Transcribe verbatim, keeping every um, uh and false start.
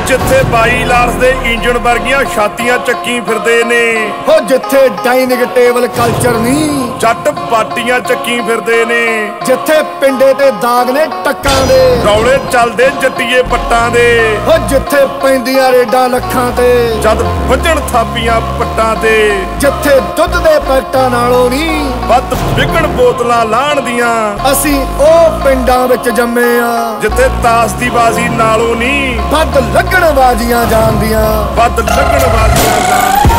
ਜਿੱਥੇ ਬਾਈ ਲਾਰਸ ਦੇ ਇੰਜਣ ਵਰਗੀਆਂ ਛਾਤੀਆਂ ਚੱਕੀ ਫਿਰਦੇ ਨੇ, ਹੋ ਜਿੱਥੇ ਡਾਈਨਿੰਗ ਟੇਬਲ ਕਲਚਰ ਨਹੀਂ ਜੱਟ ਪਾਟੀਆਂ ਚੱਕੀ ਫਿਰਦੇ ਨੇ, ਜਿੱਥੇ ਪਿੰਡੇ ਤੇ ਦਾਗ ਨੇ ਟੱਕਾਂ ਦੇ, ਰੌਲੇ ਚੱਲਦੇ ਜੱਟੀਏ ਪੱਟਾਂ ਦੇ, ਹੋ ਜਿੱਥੇ ਪੈਂਦੀਆਂ ਰੇਡਾਂ ਲੱਖਾਂ ਤੇ, ਜਦ ਵੱਜਣ ਥਾਪੀਆਂ ਪੱਟਾਂ ਤੇ, ਜਿੱਥੇ ਦੁੱਧ ਦੇ ਪੈਕਟਾਂ ਨਾਲੋਂ ਨਹੀਂ ਵੱਧ ਵਿਕਣ ਬੋਤਲਾਂ ਲਾਹਣ ਦੀਆਂ, ਅਸੀਂ ਉਹ ਪਿੰਡਾਂ ਵਿੱਚ ਜੰਮੇ ਆ ਜਿੱਥੇ ਤਾਸ ਦੀ ਬਾਜ਼ੀ ਨਾਲੋਂ ਨਹੀਂ ਵੱਧ ਲੱਗਣ ਬਾਜ਼ੀਆਂ ਜਾਣਦੀਆਂ, ਵੱਧ ਲੱਗਣ ਬਾਜ਼ੀਆਂ ਜਾਣਦੀਆਂ।